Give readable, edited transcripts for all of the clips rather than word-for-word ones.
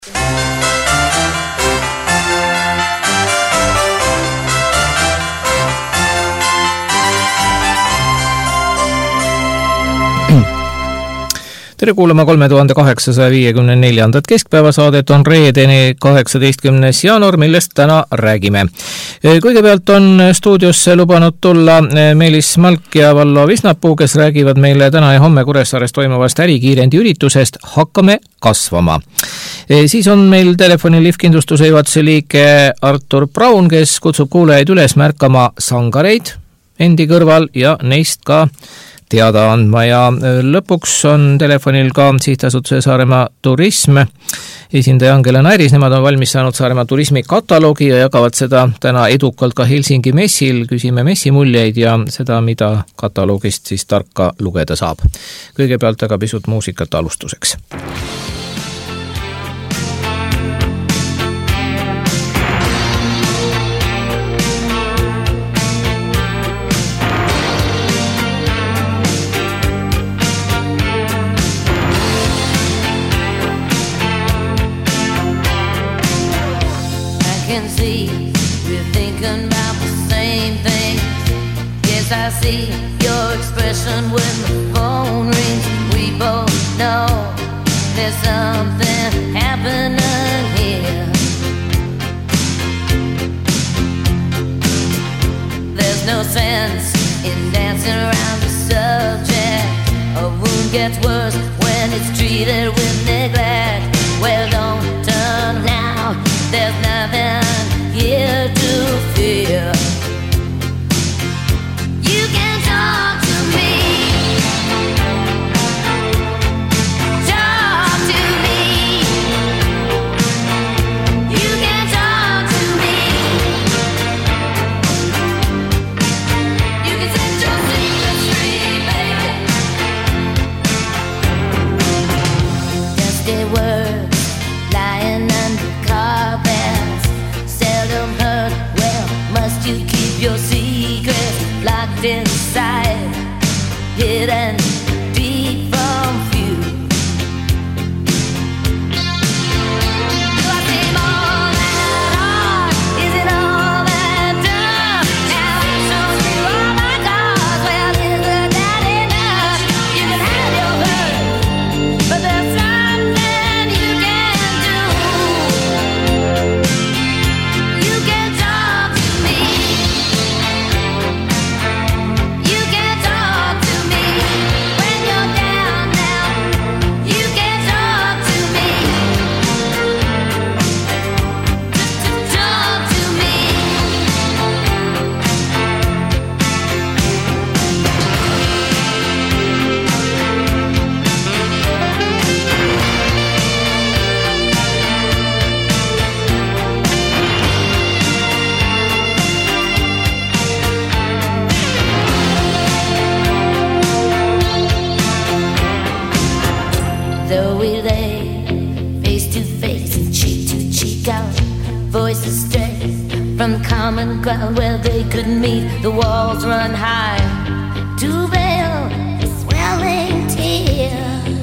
Tere kuulama 3854. keskpäevasaadet on reedeni 18. jaanuar, millest täna räägime. Kõigepealt on stuudiosse lubanud tulla Meelis Malk ja Vallo Visnapuu, kes räägivad meile täna ja homme Kuressaares toimuvast ärikiirendi üritusest Hakkame kasvama. Siis on meil telefonil Liftkindlustuse juhatuse liige Artur Braun, kes kutsub kuulajaid üles märkama sangareid endi kõrval ja neist ka teada andma ja lõpuks on telefonil ka sihtasutuse Saaremaa Turism esindaja Angela Näiris. Nemad on valmis saanud Saaremaa turismi kataloogi ja jagavad seda täna edukalt ka Helsingi messil. Küsime messimuljeid ja seda, mida kataloogist siis tarka lugeda saab. Kõigepealt aga pisut muusikat alustuseks. I see your expression when the phone rings. We both know there's something happening here. There's no sense in dancing around the subject. A wound gets worse when it's treated with neglect. Well, don't turn now, there's nothing here to fear. Your secrets locked inside, hidden deep from view. Do I seem all that hard? Is it all that dumb? Now I show you all my cards. Well, isn't that enough? You can have your word, but there's something you can do. You can talk to me. Though we lay face to face and cheek to cheek, our voices stray from common ground where they could meet. The walls run high to veil the swelling tears.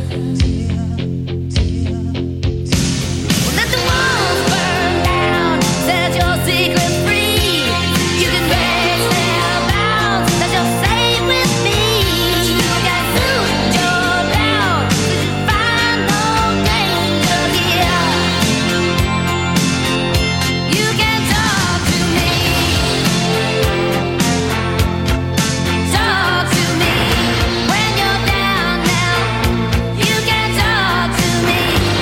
Let the walls burn down, set your secrets free. You can break their bounds, that you're safe with me. You can suit your down, find no danger here. You can talk to me. Talk to me when you're down now. You can talk to me.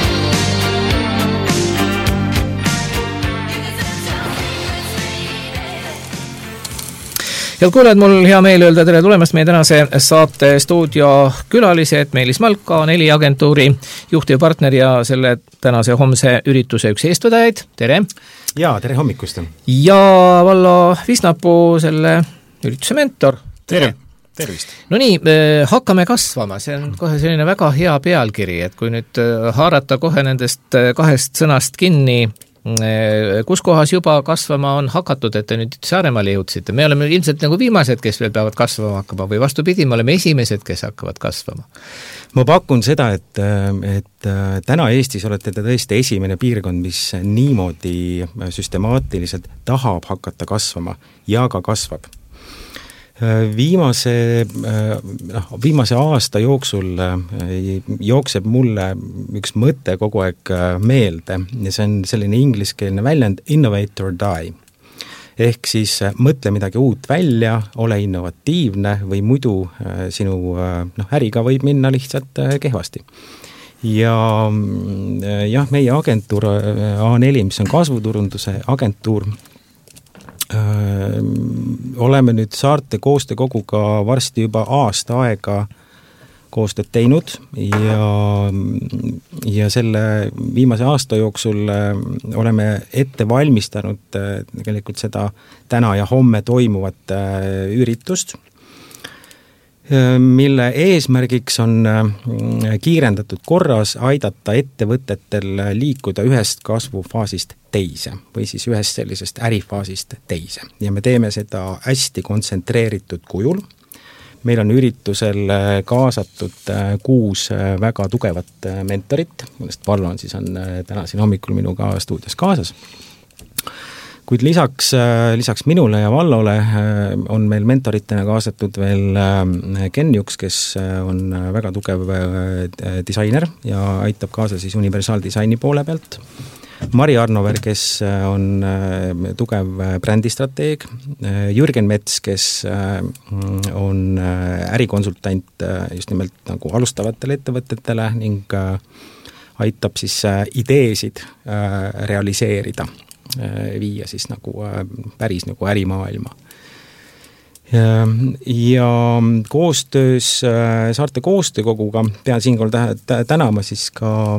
You can set your secrets free, baby. Head kuulajad, mul hea meel öelda tere tulemast meie tänase saate stuudio külalised Meelis Malk, A4 agentuuri juhtivpartner ja selle tänase homse ürituse üks eestvedajaid. Tere! Jaa, tere hommikust! Ja Vallo Visnapuu, selle ürituse mentor. Tere! Tervist! No nii, hakkame kasvama, see on kohe selline väga hea pealkiri, et kui nüüd haarata kohe nendest kahest sõnast kinni, kus kohas juba kasvama on hakatud, et te nüüd Saaremaale jõudsite? Me oleme ilmselt nagu viimased, kes veel peavad kasvama hakkama või vastupidi, me oleme esimesed, kes hakkavad kasvama. Ma pakun seda, et täna Eestis olete te tõesti esimene piirkond, mis niimoodi süstemaatiliselt tahab hakata kasvama ja ka kasvab. Viimase aasta jooksul jookseb mulle üks mõte kogu aeg meelde ja see on selline ingliskeelne väljend innovate or die. Ehk siis mõtle midagi uut välja, ole innovatiivne või muidu sinu äriga võib minna lihtsalt kehvasti. Ja jah, meie agentuur A4, mis on kasvuturunduse agentuur, oleme nüüd Saarte koostöökoguga varsti juba aasta aega koostööd teinud ja selle viimase aasta jooksul oleme ette valmistanud tegelikult seda täna ja homme toimuvat üritust, mille eesmärgiks on kiirendatud korras aidata ettevõtetel liikuda ühest kasvufaasist teise või siis ühest sellisest ärifaasist teise. Ja me teeme seda hästi kontsentreeritud kujul. Meil on üritusel kaasatud 6 väga tugevat mentorit, millest Vallo on täna siin hommikul minuga stuudios kaasas. Kuid lisaks minule ja Vallole on meil mentoritena kaasatud veel Ken Juks, kes on väga tugev disainer ja aitab kaasa siis universaaldisaini poole pealt. Mari Arnover, kes on tugev brändistrateeg. Jürgen Mets, kes on ärikonsultant just nimelt nagu alustavatele ettevõtetele ning aitab siis ideesid realiseerida, viia siis nagu päris nagu ärimaailma. Ja koostöös Saarte koostöökoguga pean siinkohal tänama siis ka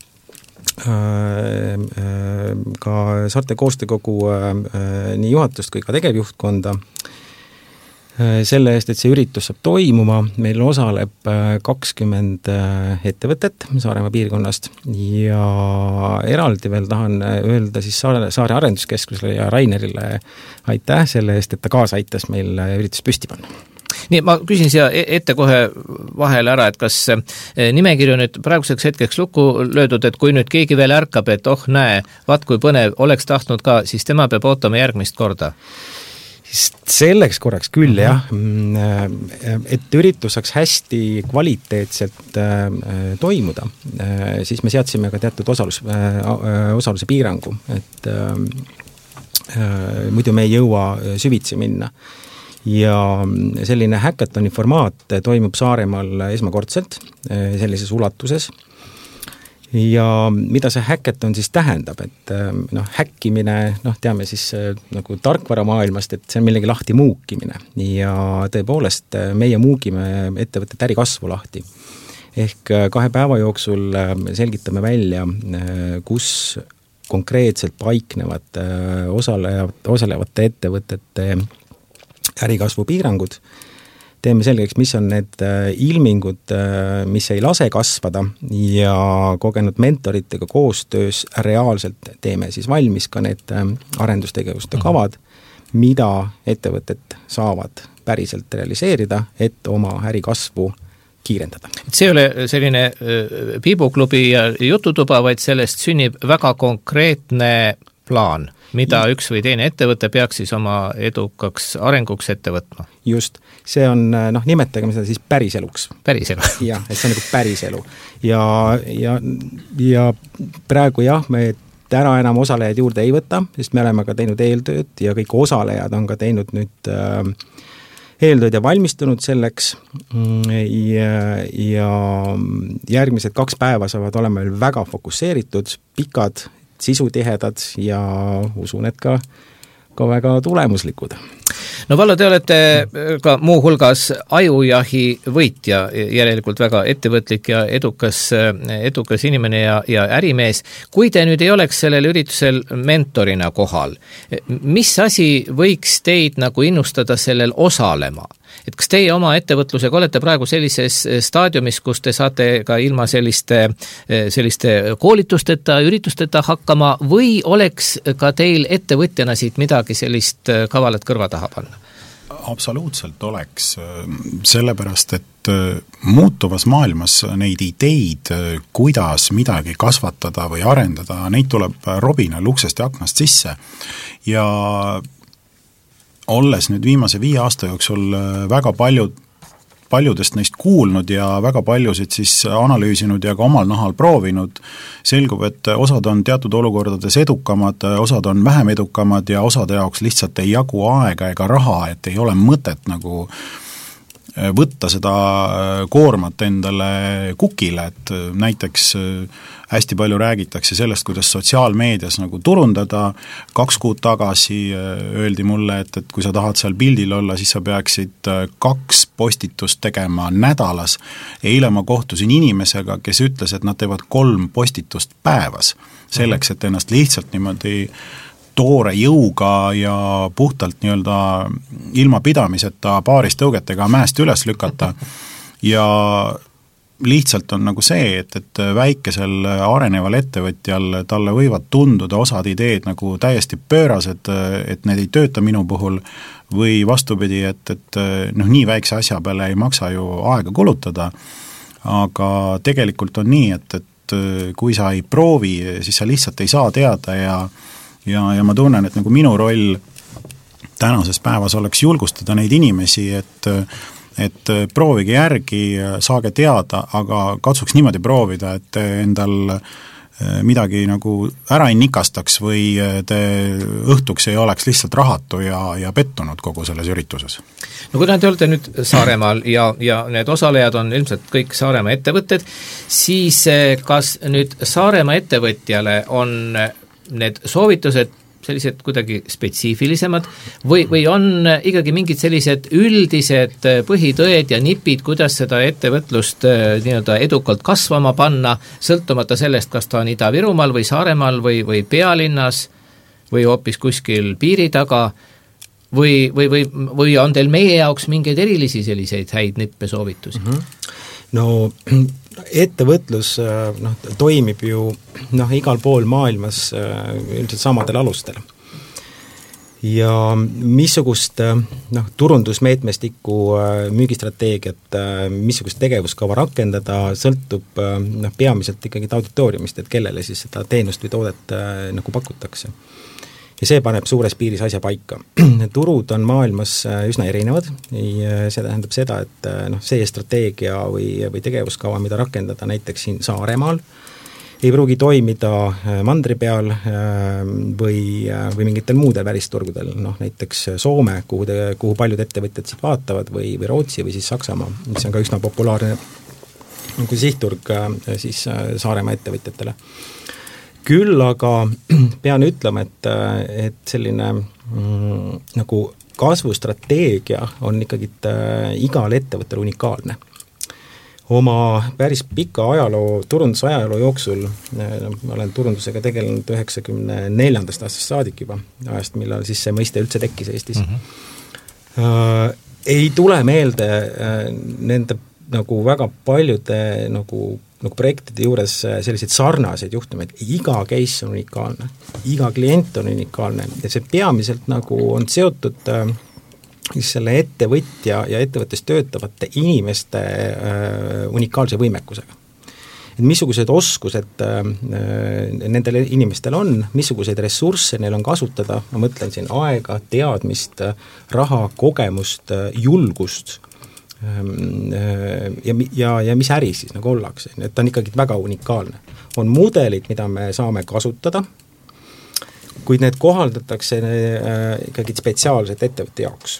Saarte koostöökogu nii juhatust kui ka tegevjuhtkonda selle eest, et see üritus saab toimuma. Meil osaleb 20 ettevõtet Saaremaa piirkonnast ja eraldi veel tahan öelda siis Saare Arenduskeskusele ja Rainerile aitäh selle eest, et ta kaasa aitas meil üritus püsti panna. Nii, ma küsin siia ette kohe vahele ära, et kas nimekirju nüüd praeguseks hetkeks lukku löödud, et kui nüüd keegi veel ärkab, et näe, vaat kui põnev, oleks tahtnud ka, siis tema peab ootama järgmist korda. Selleks korraks küll, jah. Et üritus saaks hästi kvaliteetselt toimuda, siis me seadsime ka teatud osaluse piirangu, et muidu me ei jõua süvitsi minna. Ja selline hackathoni formaat toimub Saaremaal esmakordselt sellises ulatuses. Ja mida see hackathon siis tähendab, et häkkimine, teame siis nagu tarkvara maailmast, et see on millegi lahti muukimine ja tõepoolest meie muugime ettevõtete ärikasvu lahti. Ehk 2 päeva jooksul selgitame välja, kus konkreetselt paiknevad osalevate ettevõtete ärikasvu piirangud. Teeme selgeks, mis on need ilmingud, mis ei lase kasvada ja kogenud mentoritega koostöös reaalselt teeme siis valmis ka need arendustegevuste kavad, mida ettevõtted saavad päriselt realiseerida, et oma ärikasvu kiirendada. See ei ole selline piibuklubi ja jututuba, vaid sellest sünnib väga konkreetne plaan, mida üks või teine ettevõte peaks siis oma edukaks arenguks ette võtma. Just, see on, nimetagem seda siis päriseluks. Päriselu. Jah, et see on nagu päriselu. Ja praegu me täna enam osalejaid juurde ei võta, sest me oleme ka teinud eeltööd ja kõik osalejad on ka teinud nüüd eeltööd ja valmistunud selleks ja järgmised 2 päeva saavad olema veel väga fokusseeritud, pikad, sisutihedad ja usun, et ka väga tulemuslikud. No Vallo, te olete ka muu hulgas ajujahi võitja, järelikult väga ettevõtlik ja edukas inimene ja ärimees. Kui te nüüd ei oleks sellel üritusel mentorina kohal, mis asi võiks teid nagu innustada sellel osalema? et kas teie oma ettevõtlusega olete praegu sellises staadiumis, kus te saate ka ilma selliste koolitusteta, üritusteta hakkama või oleks ka teil ettevõtjana siit midagi sellist kavalat kõrva taha panna? Absoluutselt oleks, sellepärast, et muutuvas maailmas neid ideid, kuidas midagi kasvatada või arendada, neid tuleb robinal uksest ja aknast sisse ja olles nüüd viimase 5 aasta jooksul väga paljudest neist kuulnud ja väga paljusid siis analüüsinud ja ka omal nahal proovinud, selgub, et osad on teatud olukordades edukamad, osad on vähem edukamad ja osade jaoks lihtsalt ei jagu aega ega raha, et ei ole mõtet nagu võtta seda koormat endale kukile, et näiteks hästi palju räägitakse sellest, kuidas sotsiaalmeedias nagu turundada. 2 kuud tagasi öeldi mulle, et kui sa tahad seal pildil olla, siis sa peaksid 2 postitust tegema nädalas. Eile ma kohtusin inimesega, kes ütles, et nad teevad 3 postitust päevas, selleks, et ennast lihtsalt niimoodi toore jõuga ja puhtalt nii-öelda ilma pidamiseta paaris tõugetega mäest üles lükata ja lihtsalt on nagu see, et väikesel areneval ettevõtjal talle võivad tunduda osad ideed nagu täiesti pöörased, et need ei tööta minu puhul või vastupidi, et nii väikse asja peale ei maksa ju aega kulutada, aga tegelikult on nii, et kui sa ei proovi, siis sa lihtsalt ei saa teada ja ma tunnen, et nagu minu roll tänases päevas oleks julgustada neid inimesi, et proovige järgi, saage teada, aga katsuks niimoodi proovida, et endal midagi nagu ära ei nikastaks või te õhtuks ei oleks lihtsalt rahatu ja pettunud kogu selles ürituses. No kuna te olete nüüd Saaremaal ja need osalejad on ilmselt kõik Saaremaa ettevõtted, siis kas nüüd Saaremaa ettevõtjale on need soovitused sellised kuidagi spetsiifilisemad või on ikkagi mingid sellised üldised põhitõed ja nipid, kuidas seda ettevõtlust nii-öelda edukalt kasvama panna, sõltumata sellest, kas ta on Ida-Virumaal või Saaremaal või pealinnas või hoopis kuskil piiri taga või on teil meie jaoks mingeid erilisi selliseid häid nippe soovitusi? No ettevõtlus toimib ju igal pool maailmas üldiselt samadel alustel. Ja missugust turundusmeetmestiku müügistrateegiat, missugust tegevuskava rakendada, sõltub peamiselt ikkagi auditooriumist, et kellele siis seda teenust või toodet nagu pakutakse. Ja see paneb suures piiris asja paika. Turud on maailmas üsna erinevad ja see tähendab seda, et see strateegia või tegevuskava, mida rakendada näiteks siin Saaremaal, ei pruugi toimida mandri peal või mingitel muudel välisturgudel, näiteks Soome, kuhu paljud ettevõtjad siit vaatavad või Rootsi või siis Saksamaa, mis on ka üsna populaarne sihtturg siis Saaremaa ettevõtjatele. Küll aga pean ütlema, et selline nagu kasvustrateegia on ikkagi igal ettevõttel unikaalne. Oma päris pika turundusajaloo jooksul, ma olen turundusega tegelenud 94. aastast saadik juba, ajast, millal siis see mõiste üldse tekkis Eestis. Ei tule meelde nende nagu väga paljude nagu projektide juures selliseid sarnaseid juhtumeid, iga case on unikaalne, iga klient on unikaalne ja see peamiselt nagu on seotud selle ettevõtja ja ettevõttes töötavate inimeste unikaalse võimekusega. Et missugused oskused nendel inimestel on, missuguseid ressursse neil on kasutada, ma mõtlen siin aega, teadmist, raha, kogemust, julgust, ja mis äri siis nagu ollakse, et ta on ikkagi väga unikaalne. On mudelid, mida me saame kasutada, kuid need kohaldatakse ikkagi spetsiaalselt ettevõtte jaoks.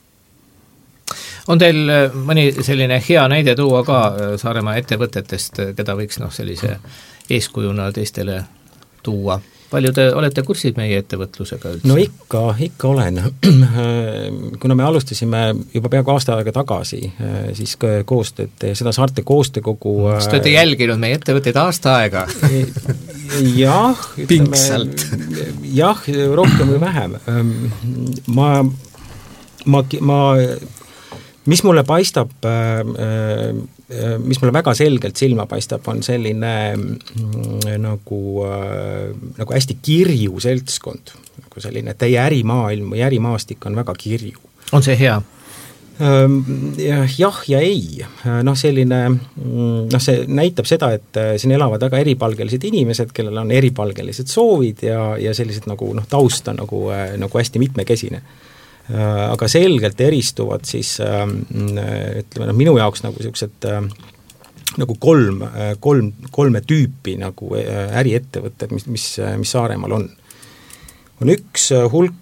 On teil mõni selline hea näide tuua ka Saaremaa ettevõtetest, keda võiks sellise eeskujuna teistele tuua? Palju te olete kursid meie ettevõtlusega üldse? No ikka olen. Kuna me alustasime juba peaaegu aasta aega tagasi, siis koostööd, seda Saarte koostöökogu... Kas te olete jälginud meie ettevõtteid aasta aega? Jah. Pingsalt. Jah, rohkem või vähem. Ma mis mulle paistab, mis mulle väga selgelt silma paistab, on selline nagu hästi kirju seltskond, nagu selline teie ärimaailm või ärimaastik on väga kirju. On see hea? Jah ja ei. Selline, see näitab seda, et siin elavad väga eripalgelised inimesed, kellel on eripalgelised soovid ja sellised taust on nagu hästi mitmekesine. Aga selgelt eristuvad siis ütleme, minu jaoks nagu sellised nagu kolme tüüpi nagu äriettevõtted, mis Saaremaal on. On üks hulk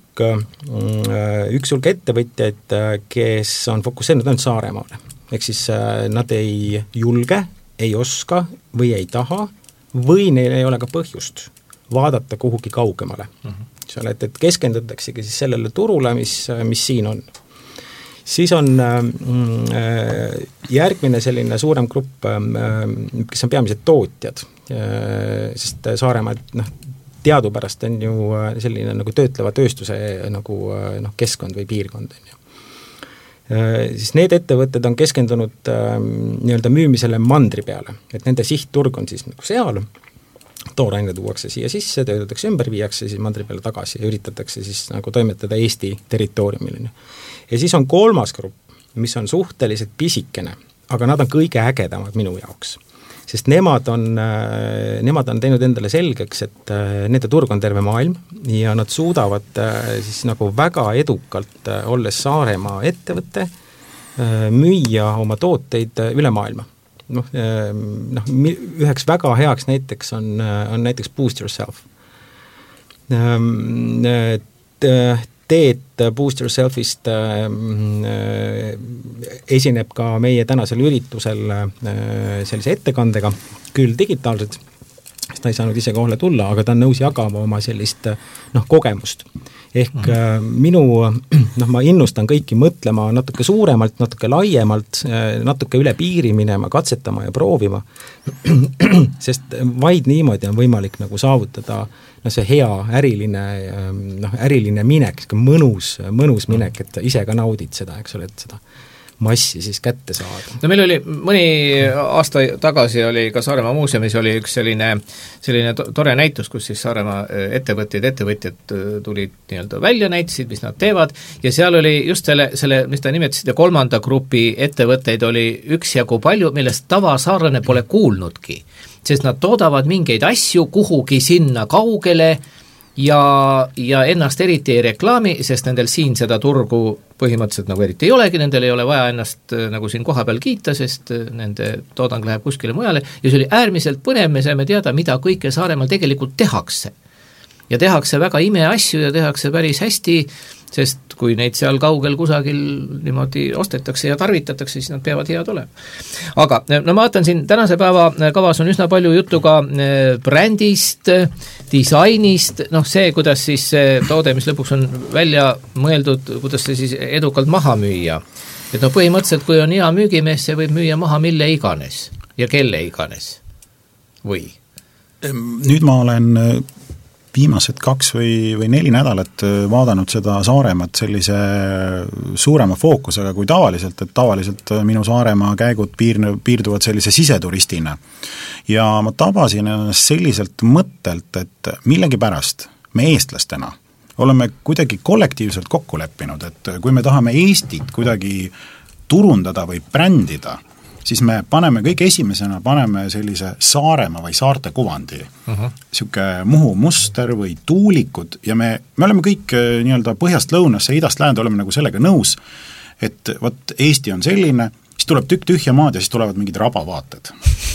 ettevõtjaid, kes on fokusseerinud ainult Saaremaale. Ehk siis nad ei julge, ei oska või ei taha või neil ei ole ka põhjust vaadata kuhugi kaugemale. Et keskendutaksegi siis sellele turule, mis siin on. Siis on järgmine selline suurem grupp, kes on peamised tootjad, sest Saaremaa teadupärast on ju selline nagu töötleva tööstuse nagu keskkond või piirkond. Siis need ettevõtted on keskendunud nii-öelda müümisele mandri peale, et nende sihtturg on siis nagu seal, tooraine tuuakse siia sisse, töötatakse ümber, viiakse siis mandri peale tagasi ja üritatakse siis nagu toimetada Eesti territooriumil. Ja siis on kolmas grupp, mis on suhteliselt pisikene, aga nad on kõige ägedamad minu jaoks. Sest nemad on teinud endale selgeks, et nende turg on terve maailm ja nad suudavad siis nagu väga edukalt, olles Saaremaa ettevõtte, müüa oma tooteid üle maailma. Üheks väga heaks näiteks on näiteks Boost Yourself. Teet Boost Yourselfist esineb ka meie tänasel üritusel sellise ettekandega, küll digitaalselt, sest ta ei saanud ise kohale tulla, aga ta on nõus jagama oma sellist kogemust. Ehk ma innustan kõiki mõtlema natuke suuremalt, natuke laiemalt, natuke üle piiri minema, katsetama ja proovima, sest vaid niimoodi on võimalik nagu saavutada see hea äriline minek, mõnus minek, et ise ka naudid seda, eks ole, et seda massi siis kätte saada. No meil oli mõni aasta tagasi oli ka Saaremaa muuseumis oli üks selline tore näitus, kus siis Saaremaa ettevõtjad tulid nii-öelda välja, näitasid, mis nad teevad ja seal oli just selle mis ta nimetasid, kolmanda grupi ettevõtteid oli üksjagu palju, millest tavasaarlane pole kuulnudki, sest nad toodavad mingeid asju kuhugi sinna kaugele ja ennast eriti ei reklaami, sest nendel siin seda turgu põhimõtteliselt nagu eriti ei olegi, nendel ei ole vaja ennast nagu siin kohapeal kiita, sest nende toodang läheb kuskile mujale ja see oli äärmiselt põnev, me saime teada, mida kõike Saaremaal tegelikult tehakse. Ja tehakse väga imeasju ja tehakse päris hästi, sest kui neid seal kaugel kusagil niimoodi ostetakse ja tarvitatakse, siis nad peavad head olema. Aga ma vaatan siin tänase päeva kavas on üsna palju juttu ka brändist, disainist, see, kuidas siis see toode, mis lõpuks on välja mõeldud, kuidas see siis edukalt maha müüa. Et põhimõtteliselt, kui on hea müügimees, see võib müüa maha mille iganes ja kelle iganes. Või? Nüüd ma olen viimased 2 või 4 nädalat vaadanud seda Saaremaad sellise suurema fookusega kui tavaliselt, et tavaliselt minu Saaremaa käigud piirduvad sellise siseturistina. Ja ma tabasin ennast selliselt mõttelt, et millegipärast me eestlastena oleme kuidagi kollektiivselt kokku leppinud, et kui me tahame Eestit kuidagi turundada või brändida, siis me kõige esimesena paneme sellise Saaremaa või saarte kuvandi, siuke Muhu muster või tuulikud ja me oleme kõik nii-öelda põhjast lõunasse, idast läände oleme nagu sellega nõus, et võt Eesti on selline, siis tuleb tükk tühja maad ja siis tulevad mingid rabavaated.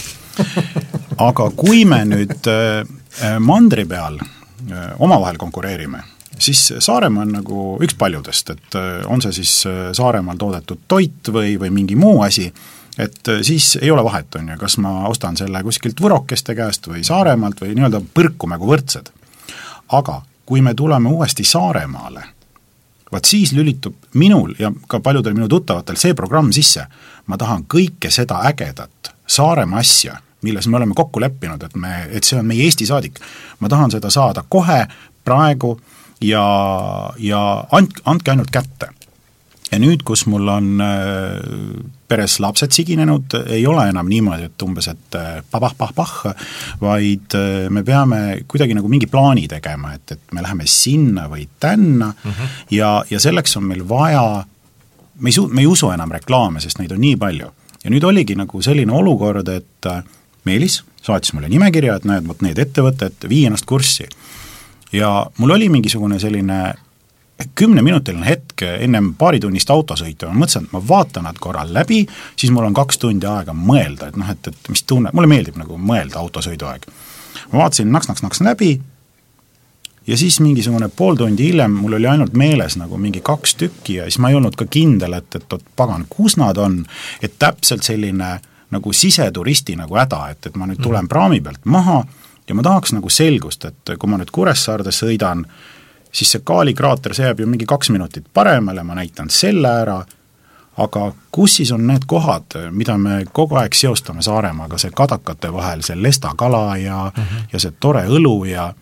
Aga kui me nüüd mandri peal omavahel konkureerime, siis Saaremaa on nagu üks paljudest, et on see siis Saaremaal toodetud toit või mingi muu asi, et siis ei ole vahet, on ju, kas ma ostan selle kuskilt Võrokeste käest või Saaremaalt või nii-öelda põrkume kui võrdsed. Aga kui me tuleme uuesti Saaremaale, vaat siis lülitub minul ja ka paljudel minu tuttavatel see programm sisse. Ma tahan kõike seda ägedat Saaremaa asja, milles me oleme kokku leppinud, et see on meie Eesti saadik. Ma tahan seda saada kohe, praegu ja andke ainult kätte. ja nüüd, kus mul on peres lapsed siginenud, ei ole enam niimoodi, et umbes, et pah-pah-pah-pah, vaid me peame kuidagi nagu mingi plaani tegema, et me läheme sinna või tänna ja selleks on meil vaja, me ei usu enam reklaame, sest neid on nii palju. Ja nüüd oligi nagu selline olukord, et Meelis saatis mulle nimekirja, et näed, need ettevõtted, vii ennast kurssi. Ja mul oli mingisugune selline 10-minutiline hetk ennem paaritunnist autosõitu, ma mõtlesin, et ma vaatan nad korral läbi, siis mul on 2 tundi aega mõelda, et mis tunne, mulle meeldib nagu mõelda autosõidu aeg. Ma vaatasin naks läbi ja siis mingisugune pool tundi hiljem mul oli ainult meeles nagu mingi 2 tükki ja siis ma ei olnud ka kindel, et pagan, kus nad on, et täpselt selline nagu siseturisti nagu häda, et ma nüüd tulen praami pealt maha ja ma tahaks nagu selgust, et kui ma nüüd Kuressaarde sõidan, siis see Kaali kraater, see jääb ju mingi 2 minutit paremale, ma näitan selle ära, aga kus siis on need kohad, mida me kogu aeg seostame Saaremaaga, see kadakate vahel, see lestakala ja see tore õlu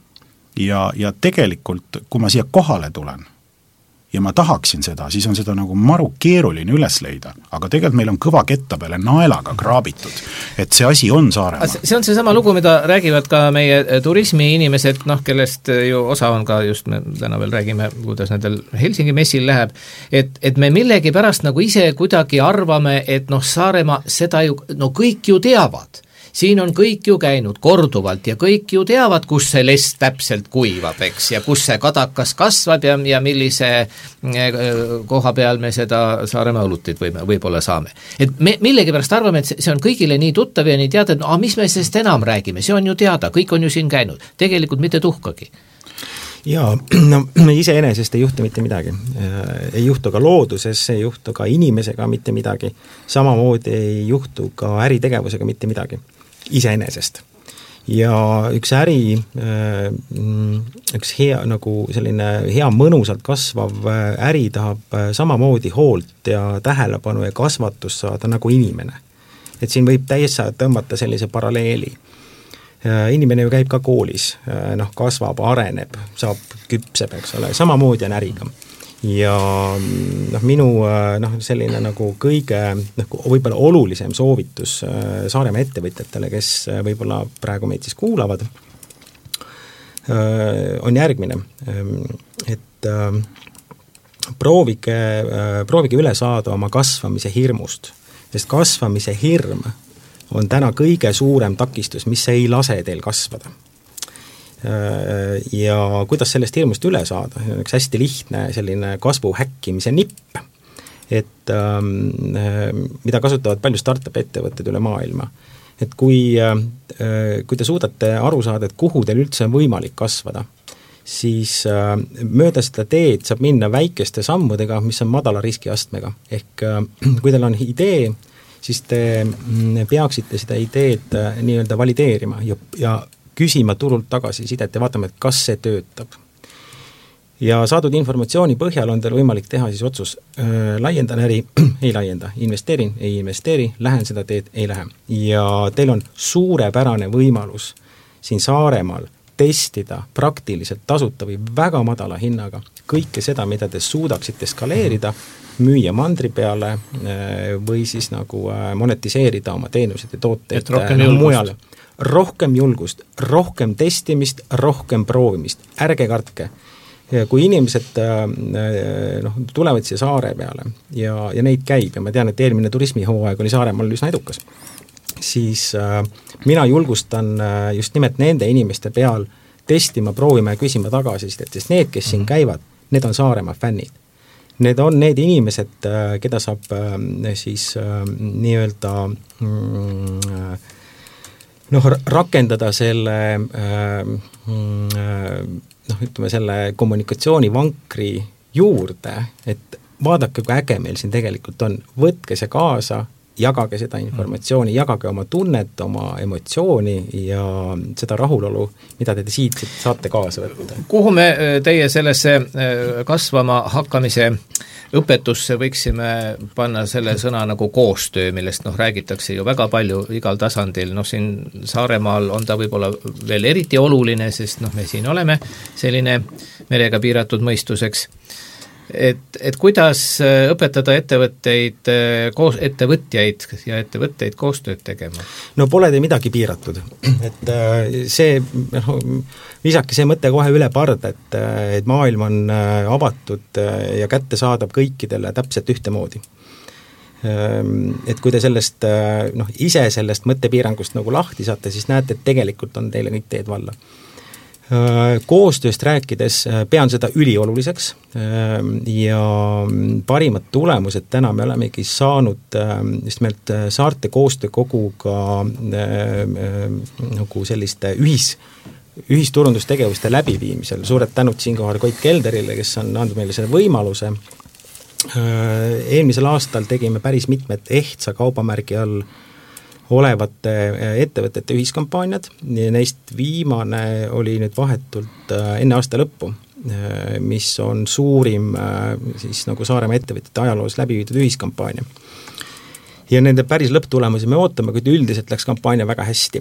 ja tegelikult, kui ma siia kohale tulen ja ma tahaksin seda, siis on seda nagu maru keeruline üles leida, aga tegelikult meil on kõva ketta peale naelaga kraabitud, et see asi on Saaremaa. See on see sama lugu, mida räägivad ka meie turismiinimesed, kellest ju osa on ka just, me täna veel räägime, kuidas nendel Helsingi messil läheb, et me millegi pärast nagu ise kuidagi arvame, et Saaremaa seda ju, kõik ju teavad. Siin on kõik ju käinud korduvalt ja kõik ju teavad, kus see lest täpselt kuivab, eks, ja kus see kadakas kasvab ja millise koha peal me seda Saaremaa õlutit võib-olla saame. Et me millegi pärast arvame, et see on kõigile nii tuttav ja nii teada, et mis me sellest enam räägime, see on ju teada, kõik on ju siin käinud, tegelikult mitte tuhkagi. Jaa, iseenesest ei juhtu mitte midagi. Ei juhtu ka looduses, ei juhtu ka inimesega mitte midagi. Samamoodi ei juhtu ka äritegevusega mitte midagi. Iseenesest. Ja üks äri, üks hea, nagu selline hea mõnusalt kasvav äri tahab samamoodi hoolt ja tähelepanu ja kasvatust saada nagu inimene. Et siin võib täiesti tõmmata sellise paralleeli. Inimene ju käib ka koolis, kasvab, areneb, saab küpseb, eks ole, samamoodi on äriga. Ja minu selline nagu kõige võib-olla olulisem soovitus Saaremaa ettevõtjatele, kes võib-olla praegu meid siis kuulavad, on järgmine, et proovige üle saada oma kasvamise hirmust, sest kasvamise hirm on täna kõige suurem takistus, mis ei lase teil kasvada. Ja kuidas sellest hirmust üle saada, üks hästi lihtne selline kasvu häkkimise nipp, et mida kasutavad palju startup ettevõtted üle maailma. Et kui te suudate aru saada, et kuhu teil üldse on võimalik kasvada, siis mööda seda teed saab minna väikeste sammudega, mis on madala riskiastmega. Ehk kui teil on idee, siis te peaksite seda ideed nii-öelda valideerima ja küsima turult tagasisidet ja vaatama, et kas see töötab. Ja saadud informatsiooni põhjal on teil võimalik teha siis otsus, laiendan äri, ei laienda, investeerin, ei investeeri, lähen seda teed, ei lähe. Ja teil on suurepärane võimalus siin Saaremaal testida praktiliselt tasuta või väga madala hinnaga kõike seda, mida te suudaksite skaleerida, müüa mandri peale või siis nagu monetiseerida oma teenused ja tooteid mujale. Rohkem julgust, rohkem testimist, rohkem proovimist, ärge kartke. Kui inimesed tulevad siia saare peale ja neid käib ja ma tean, et eelmine turismihooaeg oli Saaremaal üsna edukas, siis mina julgustan just nimelt nende inimeste peal testima, proovima ja küsima tagasisidet, sest need, kes siin käivad, need on Saaremaa fännid. Need on need inimesed, keda saab siis nii-öelda rakendada selle ütleme selle kommunikatsioonivankri juurde, et vaadake, kui äge meil siin tegelikult on, võtke see kaasa, jagage seda informatsiooni, jagage oma tunnet, oma emotsiooni ja seda rahulolu, mida te siit saate kaasa võtta. Kuhu me teie sellesse kasvama hakkamise õpetusse võiksime panna selle sõna nagu koostöö, millest räägitakse ju väga palju igal tasandil, siin Saaremaal on ta võib-olla veel eriti oluline, sest me siin oleme selline merega piiratud mõistuseks. et kuidas õpetada ettevõtjaid ja ettevõtteid koostööd tegema? No pole te midagi piiratud, et see, visake see mõte kohe üle parda, et maailm on avatud ja kättesaadav kõikidele täpselt ühtemoodi. Et kui te sellest, ise sellest mõttepiirangust nagu lahti saate, siis näete, et tegelikult on teile kõik teed valla. Koostööst rääkides pean seda ülioluliseks ja parimad tulemused täna me olemegi saanud just nimelt saarte koostöökoguga nagu selliste ühisturundustegevuste läbiviimisel. Suured tänud siinkohal Koit Kelderile, kes on andnud meile selle võimaluse. Eelmisel aastal tegime päris mitmed ehtsa kaubamärgi all olevate ettevõtete ühiskampaaniad, neist viimane oli nüüd vahetult enne aasta lõppu, mis on suurim siis nagu Saaremaa ettevõtjate ajaloos läbi viidud ühiskampaania. Ja nende päris lõpptulemusi me ootame, kuid üldiselt läks kampaania väga hästi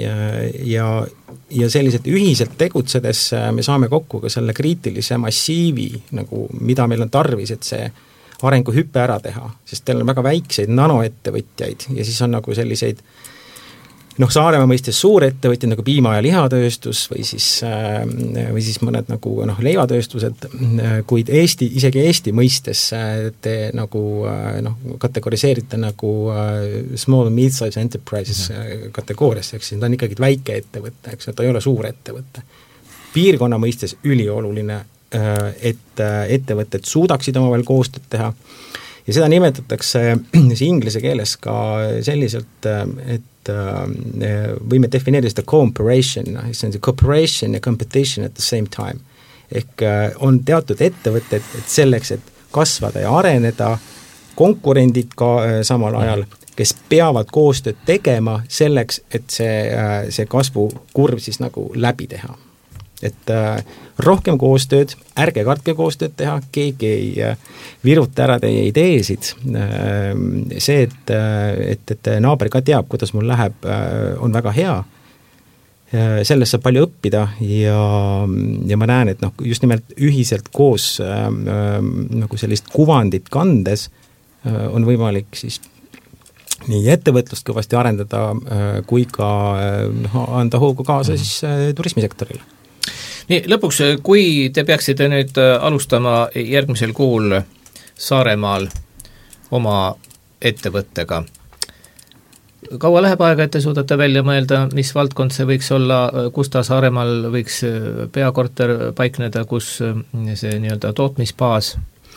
ja selliselt ühiselt tegutsedes me saame kokku ka selle kriitilise massiivi, nagu, mida meil on tarvis, et see arenguhüppe ära teha, sest teil on väga väikseid nanoettevõtjaid ja siis on nagu selliseid Saaremaa mõistes suurettevõtjad nagu piima- ja lihatööstus või siis mõned nagu leivatööstused, kuid isegi Eesti mõistes te nagu kategoriseerite nagu small mid-size enterprises kategoorias, eks ta on ikkagi väike ettevõte, eks ta ei ole suur ettevõte. Piirkonna mõistes ülioluline, et ettevõtted suudaksid omavahel koostööd teha ja seda nimetatakse inglise keeles ka selliselt, et võime defineerida seda cooperation, see on see cooperation ja competition at the same time. Ehk on teatud ettevõtted, et selleks, et kasvada ja areneda, konkurendid ka samal ajal, kes peavad koostööd tegema selleks, et see kasvukurv siis nagu läbi teha. Et rohkem koostööd, ärge kartke koostööd teha, keegi ei viruta ära teie ideesid. See, et naaber ka teab, kuidas mul läheb, on väga hea. Sellest saab palju õppida ja ma näen, et just nimelt ühiselt koos nagu sellist kuvandit kandes on võimalik siis nii ettevõtlust kõvasti arendada kui ka anda hoogu kaasa siis turismisektorile. Nii, lõpuks, kui te peaksite nüüd alustama järgmisel kuul Saaremaal oma ettevõttega, kaua läheb aega, et te suudate välja mõelda, mis valdkond see võiks olla, kus ta Saaremaal võiks peakorter paikneda, kus see nii-öelda tootmisbaas?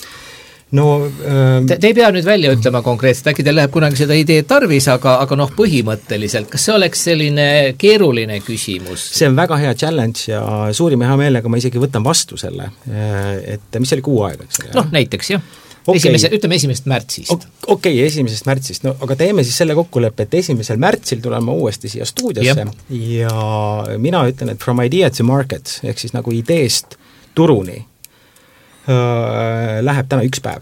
Te ei pea nüüd välja ütlema konkreetselt, äkki teil läheb kunagi seda ideed tarvis, aga põhimõtteliselt, kas see oleks selline keeruline küsimus? See on väga hea challenge ja suurima hea meelega ma isegi võtan vastu selle, et mis oli kuu aega, eks? Näiteks, jah. Okay. Ütleme 1. märtsist. Okei, 1. märtsist, aga teeme siis selle kokkuleppe, et 1. märtsil tulema uuesti siia stuudiosse ja mina ütlen, et from idea to market, ehk siis nagu ideest turuni läheb täna 1 päev.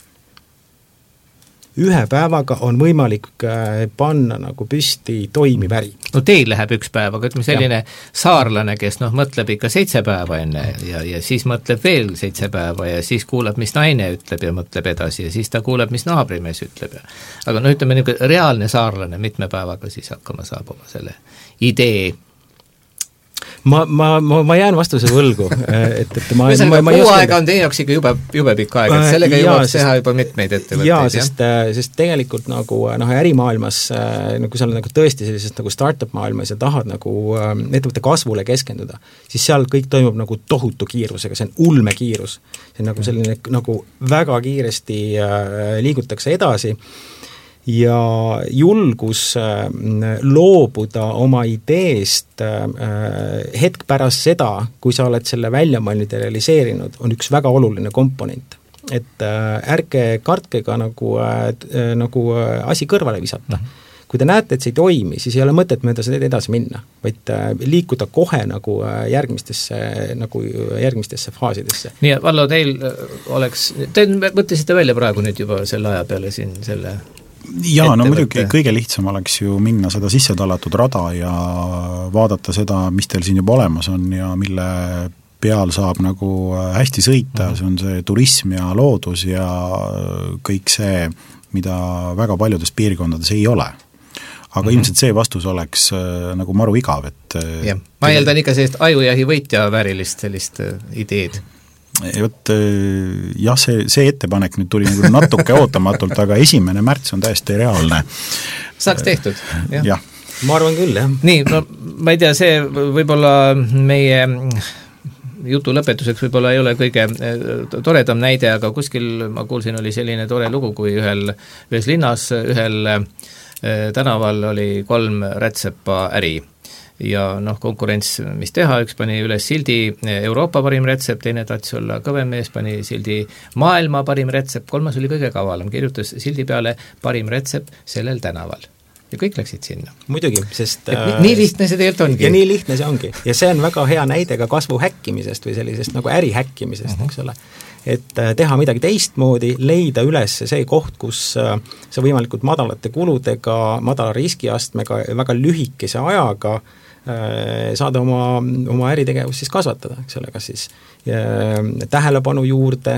1 päevaga on võimalik panna nagu püsti toimiv äri. No teil läheb 1 päev, aga ütleme selline saarlane, kes mõtleb ikka 7 päeva enne ja siis mõtleb veel 7 päeva ja siis kuuleb, mis naine ütleb ja mõtleb edasi ja siis ta kuuleb, mis naabrimees ütleb. Aga ütleme niisugune reaalne saarlane mitme päevaga siis hakkama saab oma selle idee. Ma jään vastuse võlgu, et ma kuu aega on teie jaoks ikka jube pikk aeg, et sellega jõuab teha juba mitmeid ettevõtteid. Sest tegelikult nagu ärimaailmas, kui sa oled nagu tõesti sellisest nagu startup maailmas ja tahad nagu ettevõtte kasvule keskenduda, siis seal kõik toimub nagu tohutu kiirusega, see on ulmekiirus. See on nagu selline nagu väga kiiresti liigutakse edasi ja julgus loobuda oma ideest hetk pärast seda, kui sa oled selle välja mõelnud ja realiseerinud, on üks väga oluline komponent. Et ärge kartke ka nagu asi kõrvale visata. Kui te näete, et see ei toimi, siis ei ole mõtet mööda seda edasi minna, vaid liikuda kohe nagu järgmistesse faasidesse. Nii, Vallo, te mõtlesite välja praegu nüüd juba selle aja peale siin selle jaa, no muidugi kõige lihtsam oleks ju minna seda sisse tallatud rada ja vaadata seda, mis teil siin juba olemas on ja mille peal saab nagu hästi sõita, see on see turism ja loodus ja kõik see, mida väga paljudes piirkondades ei ole. Aga ilmselt see vastus oleks nagu maru igav, et ja, ma eeldan ikka sellist ajujahi võitja väärilist sellist ideed. Jah, see ettepanek nüüd tuli nagu natuke ootamatult, aga 1. märts on täiesti reaalne. Saaks tehtud, jah. Ja. Ma arvan küll, jah. Nii, no ma ei tea, see võib-olla meie jutu lõpetuseks võib-olla ei ole kõige toredam näide, aga kuskil ma kuulsin, oli selline tore lugu, kui ühes linnas, ühel tänaval oli 3 rätsepa äri ja konkurents, mis teha, üks pani üles sildi Euroopa parim rätsep, teine tahtis olla kõvem mees, pani sildi maailma parim rätsep, 3 oli kõige kavalam, kirjutas sildi peale parim rätsep sellel tänaval. Ja kõik läksid sinna. Muidugi, sest nii lihtne see tegelikult ongi. Ja nii lihtne see ongi. Ja see on väga hea näide ka kasvu häkkimisest või sellisest nagu äri häkkimisest, eks ole. Et teha midagi teistmoodi, leida üles see koht, kus sa võimalikult madalate kuludega, madala riskiastmega, väga lühikese ajaga saada oma äritegevust siis kasvatada, eks ole, kas siis tähelepanu juurde,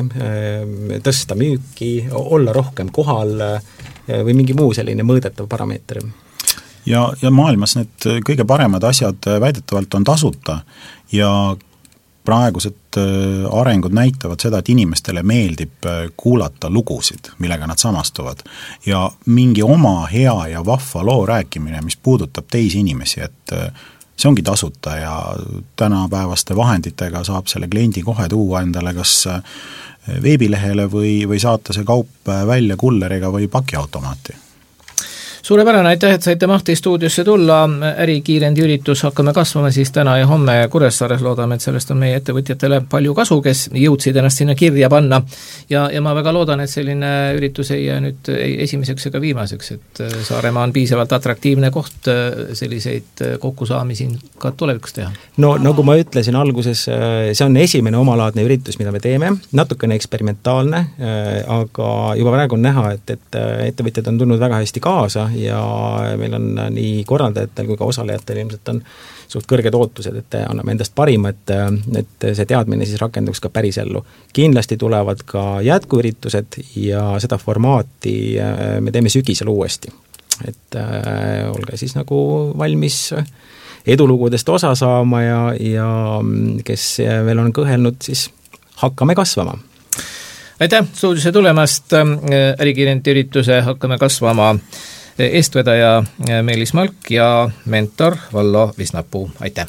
tõsta müüki, olla rohkem kohal või mingi muu selline mõõdetav parameeter. Ja maailmas need kõige paremad asjad väidetavalt on tasuta ja praegused arengud näitavad seda, et inimestele meeldib kuulata lugusid, millega nad samastuvad ja mingi oma hea ja vahva loo rääkimine, mis puudutab teisi inimesi, et see ongi tasuta ja tänapäevaste vahenditega saab selle kliendi kohe tuua endale kas veebilehele või saata see kaup välja kulleriga või pakiautomaati. Suurepärane, aitäh, et saite Mahti stuudiosse tulla, ärikiirendi üritus hakkame kasvama siis täna ja homme Kuressaares, loodame, et sellest on meie ettevõtjatele palju kasu, kes jõudsid ennast sinna kirja panna ja ma väga loodan, et selline üritus ei jää nüüd esimeseks ega viimaseks, et Saaremaa on piisavalt atraktiivne koht selliseid kokkusaamisi ka tulevikus teha. No nagu ma ütlesin alguses, see on esimene omalaadne üritus, mida me teeme, natukene eksperimentaalne, aga juba praegu on näha, et ettevõtjad on tulnud väga hästi kaasa ja meil on nii korraldajatel kui ka osalejatel ilmselt on suht kõrged ootused, et anname endast parima, et see teadmine siis rakenduks ka päris ellu. Kindlasti tulevad ka jätkuüritused ja seda formaati me teeme sügisel uuesti. Et olge siis nagu valmis edulugudest osa saama ja kes veel on kõhelnud, siis hakkame kasvama. Aitäh stuudiosse tulemast, ärikiirendi ürituse Hakkame kasvama eestvedaja Meelis Malk ja mentor Vallo Visnapuu. Aitäh!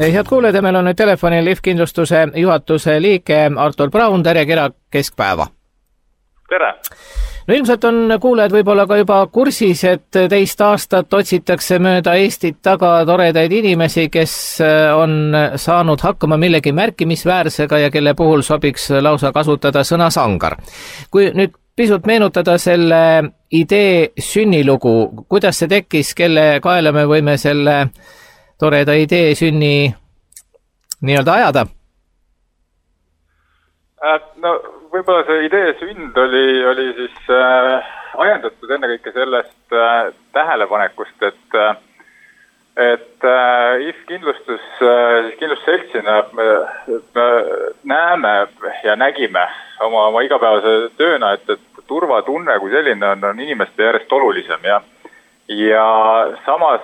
Head kuulajad, meil on nüüd telefonil If Kindlustuse juhatuse liige Artur Braun, tere, kena keskpäeva! Tere! No ilmselt on kuulajad võib-olla ka juba kursis, et teist aastat otsitakse mööda Eestit taga toredaid inimesi, kes on saanud hakkama millegi märkimisväärsega ja kelle puhul sobiks lausa kasutada sõna sangar. Kui nüüd pisut meenutada selle idee sünnilugu, kuidas see tekkis, kelle kaela me võime selle toreda idee sünni nii-öelda ajada? No võib-olla see idee sünd oli siis ajendatud ennekõike sellest tähelepanekust, et If Kindlustus, siis kindlustusseltsina me näeme ja nägime oma igapäevase tööna, et turvatunne kui selline on inimeste järjest olulisem ja samas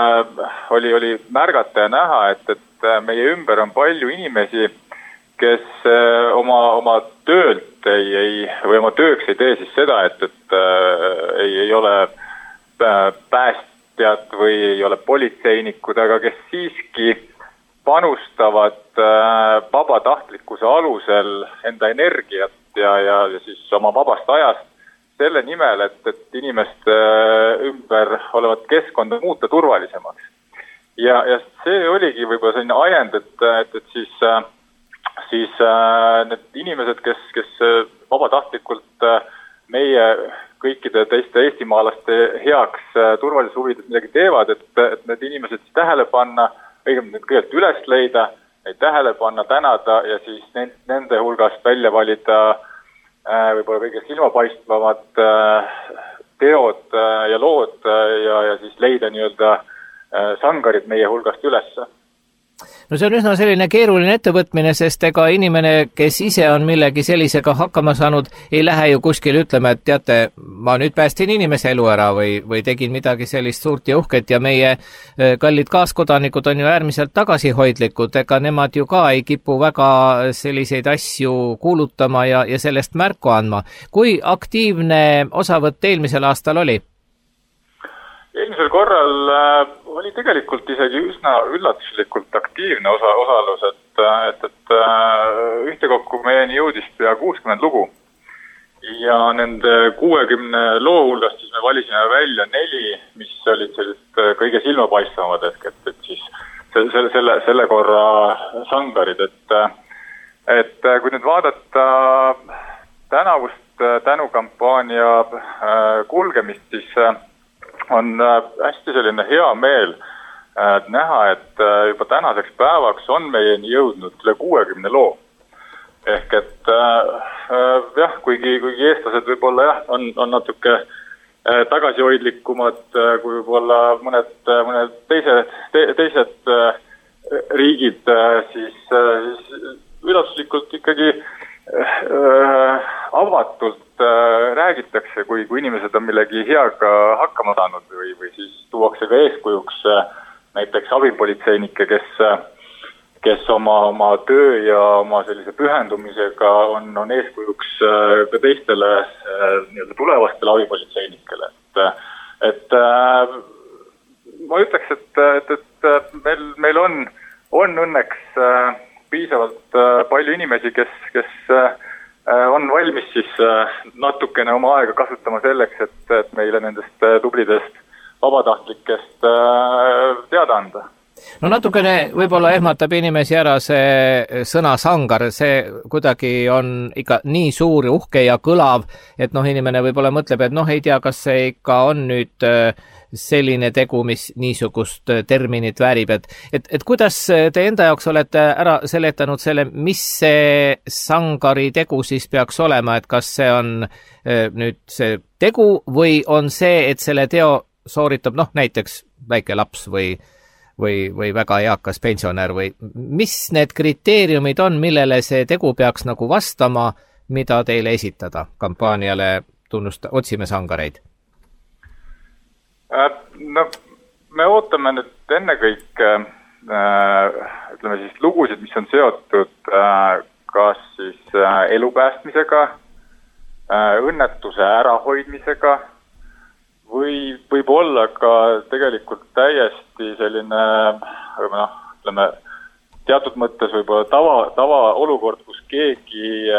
oli märgata ja näha, et meie ümber on palju inimesi, kes oma töölt või oma tööks ei tee siis seda, et ei ole päästjad või ei ole politseinikud, aga kes siiski panustavad vabatahtlikkuse alusel enda energiat ja siis oma vabast ajast selle nimel, et inimeste ümber olevat keskkonda muuta turvalisemaks. Ja see oligi võib-olla selline ajend, et siis need inimesed, kes vabatahtlikult meie kõikide teiste eestimaalaste heaks turvalises huvides midagi teevad, et need inimesed siis tähele panna, õigemini need kõigepealt üles leida, neid tähele panna, tänada ja siis nende hulgast välja valida võib-olla kõige silmapaistvamad teod ja lood ja siis leida nii-öelda sangarid meie hulgast ülesse. No see on üsna selline keeruline ettevõtmine, sest ega inimene, kes ise on millegi sellisega hakkama saanud, ei lähe ju kuskil ütlema, et teate, ma nüüd päästin inimese elu ära või tegin midagi sellist suurt ja uhket ja meie kallid kaaskodanikud on ju äärmiselt tagasihoidlikud, ega nemad ju ka ei kipu väga selliseid asju kuulutama ja sellest märku andma. Kui aktiivne osavõtt eelmisel aastal oli? Eelmisel korral oli tegelikult isegi üsna üllatuslikult aktiivne osalus, et ühtekokku meieni jõudis pea 60 lugu. Ja nende 60 loo hulgast siis me valisime välja 4, mis olid sellised kõige silmapaistvamad et siis selle korra sangarid. Et kui nüüd vaadata tänavust tänukampaania kulgemist, siis on hästi selline hea meel näha, et juba tänaseks päevaks on meieni jõudnud üle 60 loo. Ehk et jah, kuigi eestlased võib-olla on natuke tagasihoidlikumad kui võib-olla mõned teised riigid, siis üllatuslikult ikkagi avatult räägitakse, kui inimesed on millegi heaga hakkama saanud või siis tuuakse ka eeskujuks näiteks abipolitseinike, kes oma töö ja oma sellise pühendumisega on eeskujuks ka teistele nii-öelda tulevastele abipolitseinikele. Et ma ütleks, et meil on õnneks piisavalt palju inimesi, kes on valmis siis natukene oma aega kasutama selleks, et meile nendest tublidest vabatahtlikest teada anda. No natukene võib-olla ehmatab inimesi ära see sõna sangar, see kuidagi on ikka nii suur ja uhke ja kõlav, et inimene võib-olla mõtleb, et ei tea, kas see ikka on nüüd selline tegu, mis niisugust terminit väärib, et kuidas te enda jaoks olete ära seletanud selle, mis see sangari tegu siis peaks olema, et kas see on nüüd see tegu või on see, et selle teo sooritab näiteks väike laps või väga eakas pensionär või mis need kriteeriumid on, millele see tegu peaks nagu vastama, mida teile esitada kampaaniale otsime sangareid? No, me ootame nüüd ennekõike ütleme siis lugusid, mis on seotud kas siis elu päästmisega, õnnetuse ärahoidmisega või võib olla ka tegelikult täiesti selline ütleme teatud mõttes võib-olla tava olukord, kus keegi